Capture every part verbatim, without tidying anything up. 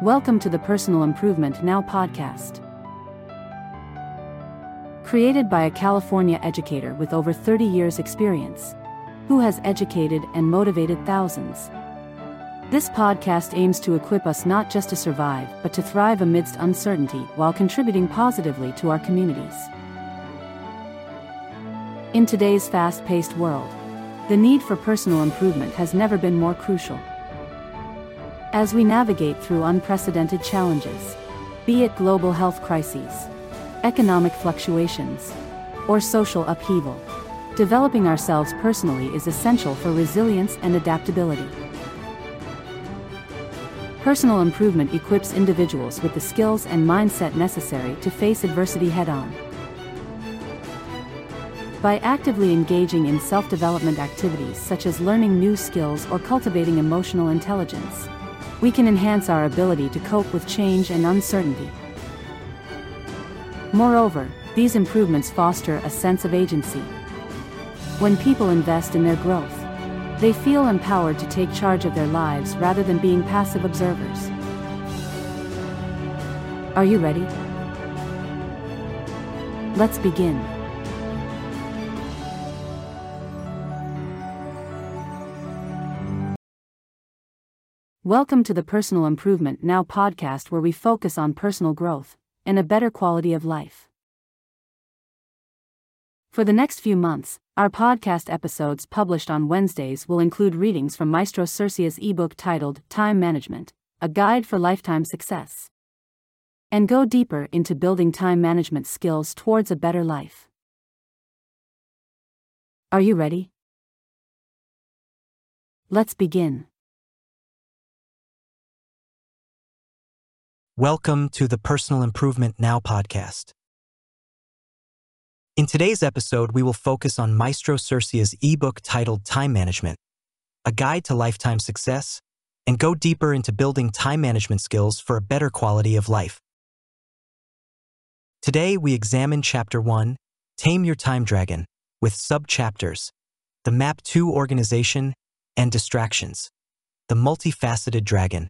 Welcome to the Personal Improvement Now podcast. Created by a California educator with over thirty years experience, who has educated and motivated thousands. This podcast aims to equip us not just to survive, but to thrive amidst uncertainty while contributing positively to our communities. In today's fast-paced world, the need for personal improvement has never been more crucial. As we navigate through unprecedented challenges, be it global health crises, economic fluctuations, or social upheaval, developing ourselves personally is essential for resilience and adaptability. Personal improvement equips individuals with the skills and mindset necessary to face adversity head-on. By actively engaging in self-development activities such as learning new skills or cultivating emotional intelligence, we can enhance our ability to cope with change and uncertainty. Moreover, these improvements foster a sense of agency. When people invest in their growth, they feel empowered to take charge of their lives rather than being passive observers. Are you ready? Let's begin. Welcome to the Personal Improvement Now podcast, where we focus on personal growth and a better quality of life. For the next few months, our podcast episodes published on Wednesdays will include readings from Maestro Cercia's ebook titled Time Management, A Guide for Lifetime Success, and go deeper into building time management skills towards a better life. Are you ready? Let's begin. Welcome to the Personal Improvement Now podcast. In today's episode, we will focus on Maestro Cercia's ebook titled Time Management, A Guide to Lifetime Success, and go deeper into building time management skills for a better quality of life. Today, we examine Chapter one, Tame Your Time Dragon, with sub-chapters, the Map two Organization and Distractions, the Multifaceted Dragon.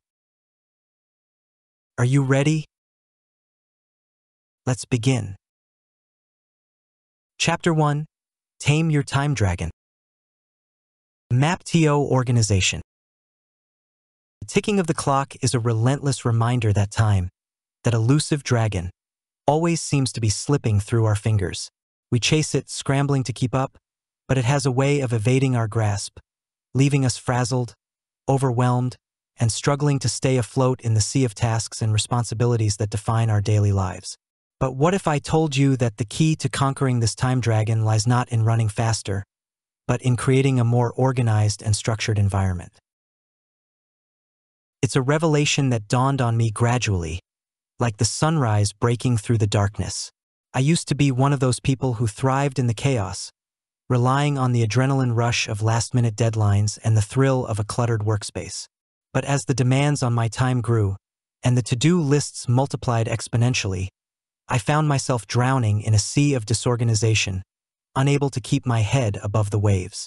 Are you ready? Let's begin. Chapter one, Tame Your Time Dragon. Map two Organization. The ticking of the clock is a relentless reminder that time, that elusive dragon, always seems to be slipping through our fingers. We chase it, scrambling to keep up, but it has a way of evading our grasp, leaving us frazzled, overwhelmed, and struggling to stay afloat in the sea of tasks and responsibilities that define our daily lives. But what if I told you that the key to conquering this time dragon lies not in running faster, but in creating a more organized and structured environment? It's a revelation that dawned on me gradually, like the sunrise breaking through the darkness. I used to be one of those people who thrived in the chaos, relying on the adrenaline rush of last-minute deadlines and the thrill of a cluttered workspace. But as the demands on my time grew, and the to-do lists multiplied exponentially, I found myself drowning in a sea of disorganization, unable to keep my head above the waves.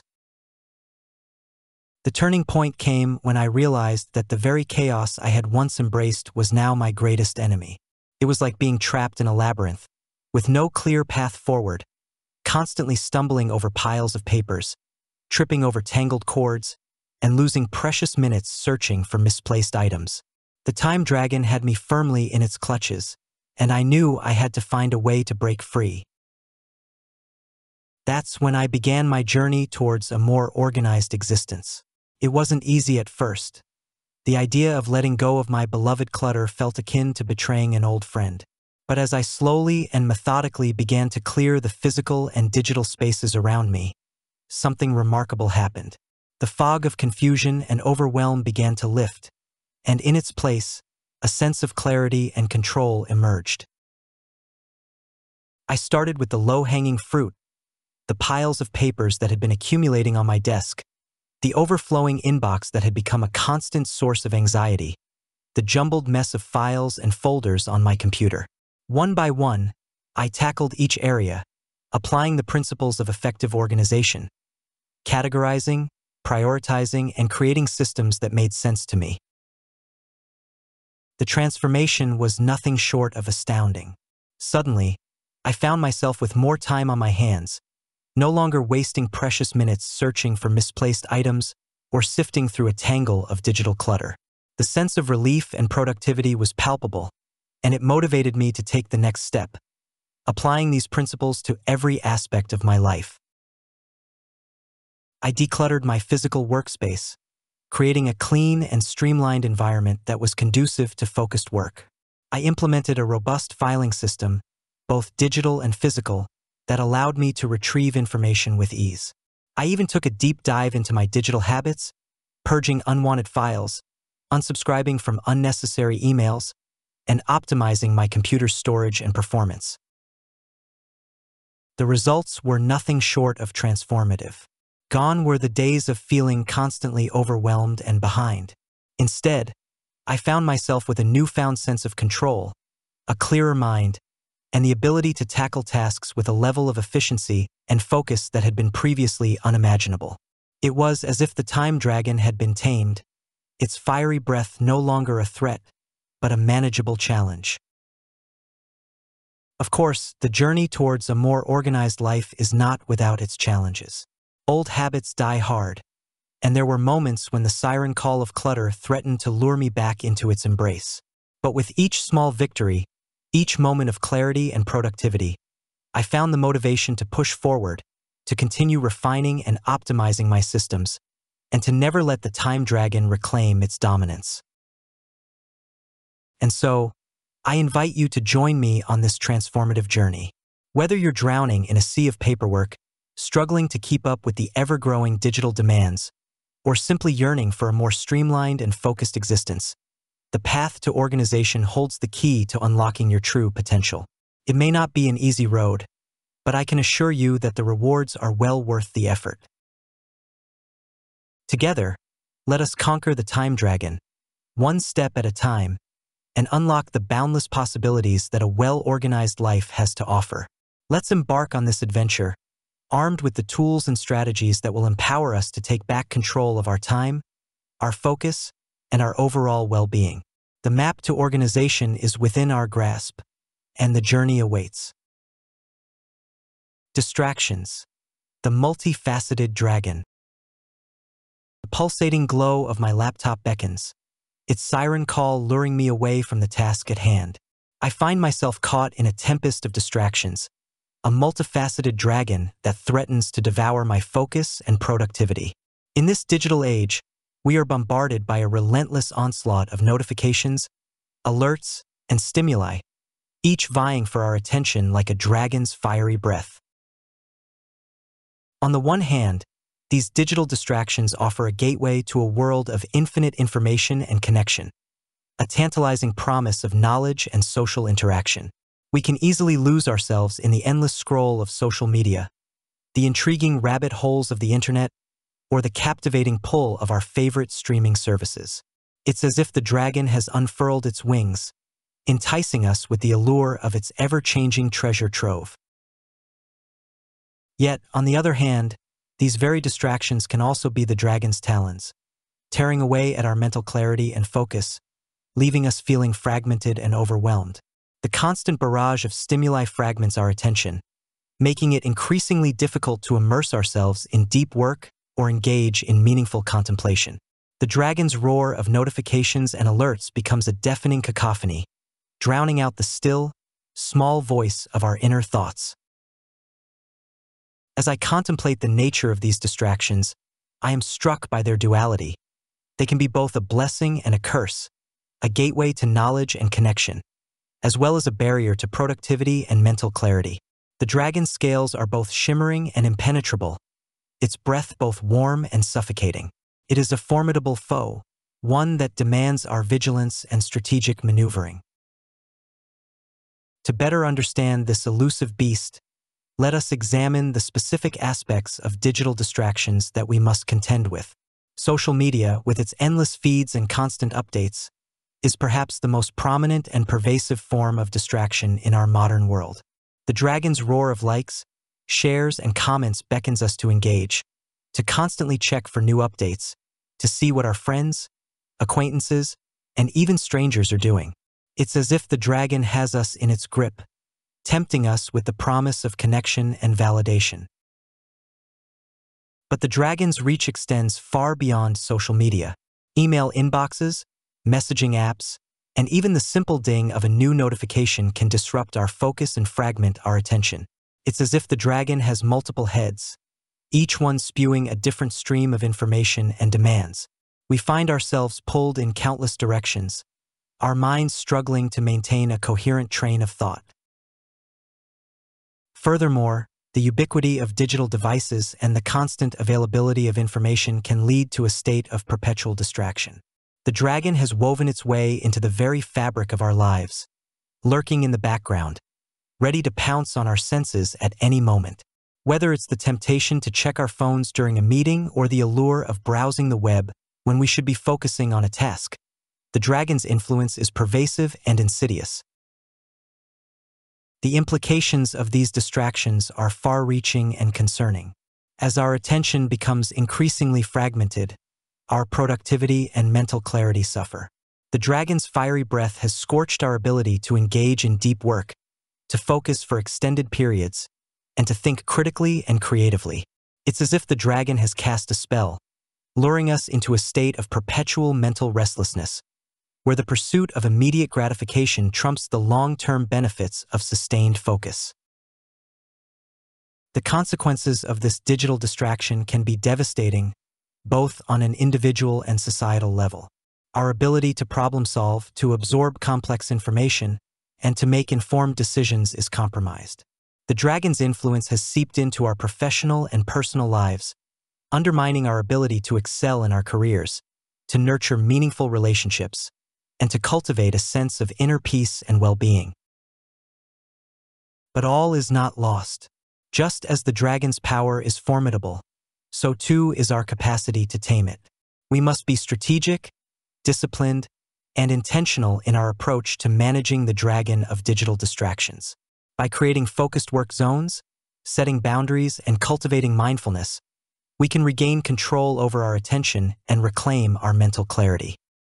The turning point came when I realized that the very chaos I had once embraced was now my greatest enemy. It was like being trapped in a labyrinth, with no clear path forward, constantly stumbling over piles of papers, tripping over tangled cords, and losing precious minutes searching for misplaced items. The time dragon had me firmly in its clutches, and I knew I had to find a way to break free. That's when I began my journey towards a more organized existence. It wasn't easy at first. The idea of letting go of my beloved clutter felt akin to betraying an old friend. But as I slowly and methodically began to clear the physical and digital spaces around me, something remarkable happened. The fog of confusion and overwhelm began to lift, and in its place, a sense of clarity and control emerged. I started with the low-hanging fruit, the piles of papers that had been accumulating on my desk, the overflowing inbox that had become a constant source of anxiety, the jumbled mess of files and folders on my computer. One by one, I tackled each area, applying the principles of effective organization, categorizing, prioritizing, and creating systems that made sense to me. The transformation was nothing short of astounding. Suddenly, I found myself with more time on my hands, no longer wasting precious minutes searching for misplaced items or sifting through a tangle of digital clutter. The sense of relief and productivity was palpable, and it motivated me to take the next step, applying these principles to every aspect of my life. I decluttered my physical workspace, creating a clean and streamlined environment that was conducive to focused work. I implemented a robust filing system, both digital and physical, that allowed me to retrieve information with ease. I even took a deep dive into my digital habits, purging unwanted files, unsubscribing from unnecessary emails, and optimizing my computer's storage and performance. The results were nothing short of transformative. Gone were the days of feeling constantly overwhelmed and behind. Instead, I found myself with a newfound sense of control, a clearer mind, and the ability to tackle tasks with a level of efficiency and focus that had been previously unimaginable. It was as if the time dragon had been tamed, its fiery breath no longer a threat, but a manageable challenge. Of course, the journey towards a more organized life is not without its challenges. Old habits die hard, and there were moments when the siren call of clutter threatened to lure me back into its embrace. But with each small victory, each moment of clarity and productivity, I found the motivation to push forward, to continue refining and optimizing my systems, and to never let the time dragon reclaim its dominance. And so, I invite you to join me on this transformative journey. Whether you're drowning in a sea of paperwork, struggling to keep up with the ever-growing digital demands, or simply yearning for a more streamlined and focused existence, the path to organization holds the key to unlocking your true potential. It may not be an easy road, but I can assure you that the rewards are well worth the effort. Together, let us conquer the time dragon, one step at a time, and unlock the boundless possibilities that a well-organized life has to offer. Let's embark on this adventure, armed with the tools and strategies that will empower us to take back control of our time, our focus, and our overall well-being. The map to organization is within our grasp, and the journey awaits. Distractions, the multifaceted dragon. The pulsating glow of my laptop beckons, its siren call luring me away from the task at hand. I find myself caught in a tempest of distractions, a multifaceted dragon that threatens to devour my focus and productivity. In this digital age, we are bombarded by a relentless onslaught of notifications, alerts, and stimuli, each vying for our attention like a dragon's fiery breath. On the one hand, these digital distractions offer a gateway to a world of infinite information and connection, a tantalizing promise of knowledge and social interaction. We can easily lose ourselves in the endless scroll of social media, the intriguing rabbit holes of the internet, or the captivating pull of our favorite streaming services. It's as if the dragon has unfurled its wings, enticing us with the allure of its ever-changing treasure trove. Yet, on the other hand, these very distractions can also be the dragon's talons, tearing away at our mental clarity and focus, leaving us feeling fragmented and overwhelmed. The constant barrage of stimuli fragments our attention, making it increasingly difficult to immerse ourselves in deep work or engage in meaningful contemplation. The dragon's roar of notifications and alerts becomes a deafening cacophony, drowning out the still, small voice of our inner thoughts. As I contemplate the nature of these distractions, I am struck by their duality. They can be both a blessing and a curse, a gateway to knowledge and connection, as well as a barrier to productivity and mental clarity. The dragon's scales are both shimmering and impenetrable, its breath both warm and suffocating. It is a formidable foe, one that demands our vigilance and strategic maneuvering. To better understand this elusive beast, let us examine the specific aspects of digital distractions that we must contend with. Social media, with its endless feeds and constant updates, is perhaps the most prominent and pervasive form of distraction in our modern world. The dragon's roar of likes, shares, and comments beckons us to engage, to constantly check for new updates, to see what our friends, acquaintances, and even strangers are doing. It's as if the dragon has us in its grip, tempting us with the promise of connection and validation. But the dragon's reach extends far beyond social media. Email inboxes, messaging apps, and even the simple ding of a new notification can disrupt our focus and fragment our attention. It's as if the dragon has multiple heads, each one spewing a different stream of information and demands. We find ourselves pulled in countless directions, our minds struggling to maintain a coherent train of thought. Furthermore, the ubiquity of digital devices and the constant availability of information can lead to a state of perpetual distraction. The dragon has woven its way into the very fabric of our lives, lurking in the background, ready to pounce on our senses at any moment. Whether it's the temptation to check our phones during a meeting or the allure of browsing the web when we should be focusing on a task, the dragon's influence is pervasive and insidious. The implications of these distractions are far-reaching and concerning. As our attention becomes increasingly fragmented, our productivity and mental clarity suffer. The dragon's fiery breath has scorched our ability to engage in deep work, to focus for extended periods, and to think critically and creatively. It's as if the dragon has cast a spell, luring us into a state of perpetual mental restlessness, where the pursuit of immediate gratification trumps the long-term benefits of sustained focus. The consequences of this digital distraction can be devastating, both on an individual and societal level. Our ability to problem-solve, to absorb complex information, and to make informed decisions is compromised. The dragon's influence has seeped into our professional and personal lives, undermining our ability to excel in our careers, to nurture meaningful relationships, and to cultivate a sense of inner peace and well-being. But all is not lost. Just as the dragon's power is formidable, so too is our capacity to tame it. We must be strategic, disciplined, and intentional in our approach to managing the dragon of digital distractions. By creating focused work zones, setting boundaries, and cultivating mindfulness, we can regain control over our attention and reclaim our mental clarity.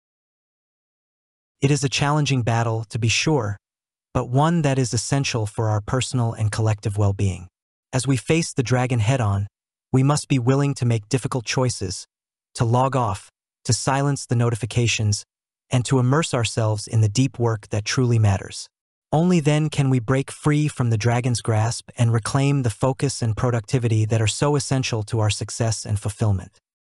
It is a challenging battle, to be sure, but one that is essential for our personal and collective well-being. As we face the dragon head-on, we must be willing to make difficult choices, to log off, to silence the notifications, and to immerse ourselves in the deep work that truly matters. Only then can we break free from the dragon's grasp and reclaim the focus and productivity that are so essential to our success and fulfillment.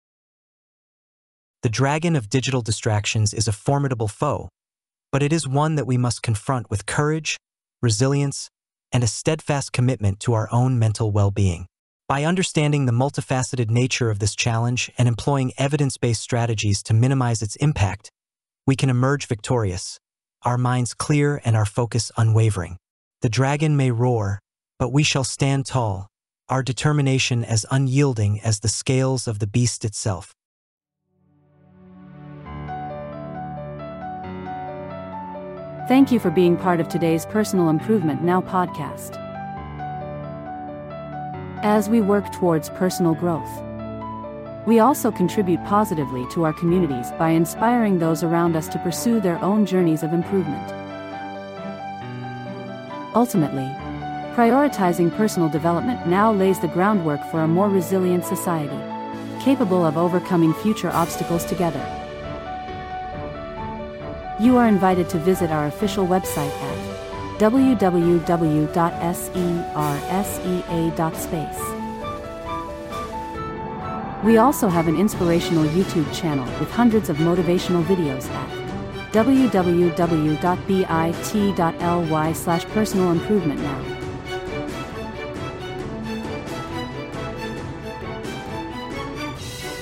The dragon of digital distractions is a formidable foe, but it is one that we must confront with courage, resilience, and a steadfast commitment to our own mental well-being. By understanding the multifaceted nature of this challenge and employing evidence-based strategies to minimize its impact, we can emerge victorious, our minds clear and our focus unwavering. The dragon may roar, but we shall stand tall, our determination as unyielding as the scales of the beast itself. Thank you for being part of today's Personal Improvement Now podcast. As we work towards personal growth, we also contribute positively to our communities by inspiring those around us to pursue their own journeys of improvement. Ultimately, prioritizing personal development now lays the groundwork for a more resilient society, capable of overcoming future obstacles together. You are invited to visit our official website at w w w dot sersea dot space. We also have an inspirational YouTube channel with hundreds of motivational videos at w w w dot bit dot l y slash personal improvement now.